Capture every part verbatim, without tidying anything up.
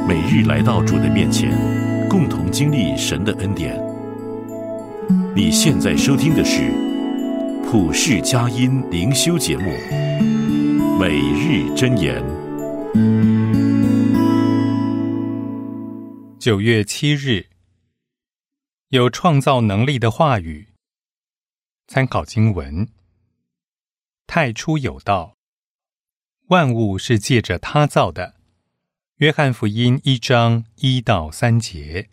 每日来到主的面前，共同经历神的恩典。你现在收听的是普世佳音灵修节目《每日箴言》。 九月七日，有创造能力的话语。参考经文：太初有道，万物是借着他造的。约翰福音一章一到三节。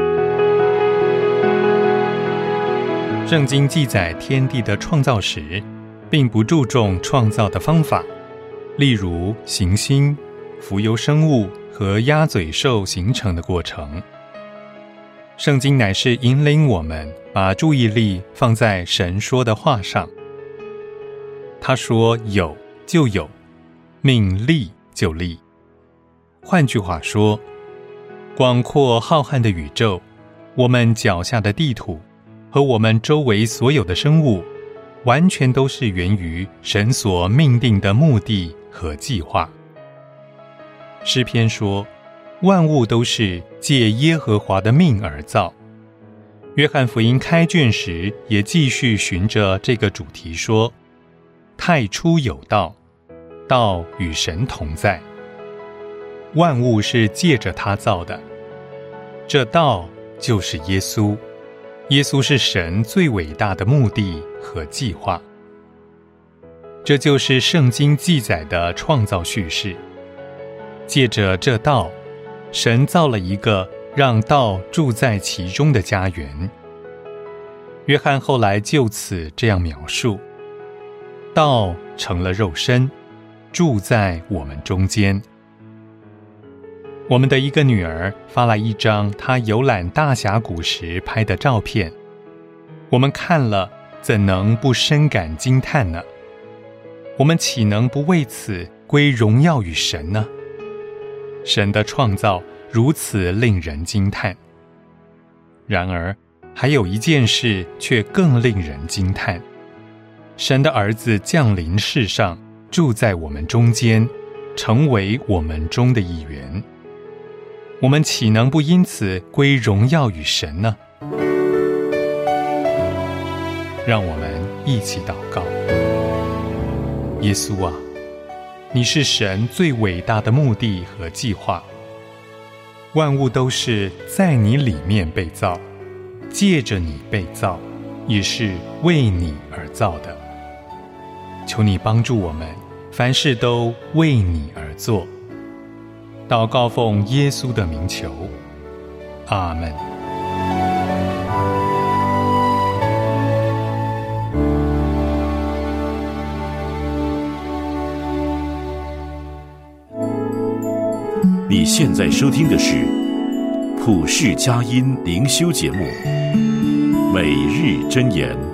圣经记载天地的创造时，并不注重创造的方法，例如行星、浮游生物和鸭嘴兽形成的过程。圣经乃是引领我们把注意力放在神说的话上。他说有就有，命立就立。换句话说，广阔浩瀚的宇宙，我们脚下的地土和我们周围所有的生物，完全都是源于神所命定的目的和计划。诗篇说，万物都是借耶和华的命而造。约翰福音开卷时也继续循着这个主题说，太初有道，道与神同在。万物是借着他造的，这道就是耶稣。耶稣是神最伟大的目的和计划。这就是圣经记载的创造叙事。借着这道，神造了一个让道住在其中的家园。约翰后来就此这样描述：道成了肉身，住在我们中间。我们的一个女儿发来一张她游览大峡谷时拍的照片，我们看了怎能不深感惊叹呢？我们岂能不为此归荣耀与神呢？神的创造如此令人惊叹。然而还有一件事却更令人惊叹，神的儿子降临世上，住在我们中间，成为我们中的一员。我们岂能不因此归荣耀与神呢？让我们一起祷告。耶稣啊，你是神最伟大的目的和计划，万物都是在你里面被造，借着你被造，也是为你而造的。求你帮助我们，凡事都为你而做。祷告奉耶稣的名求，阿们。 你现在收听的是普世佳音灵修节目《每日箴言》。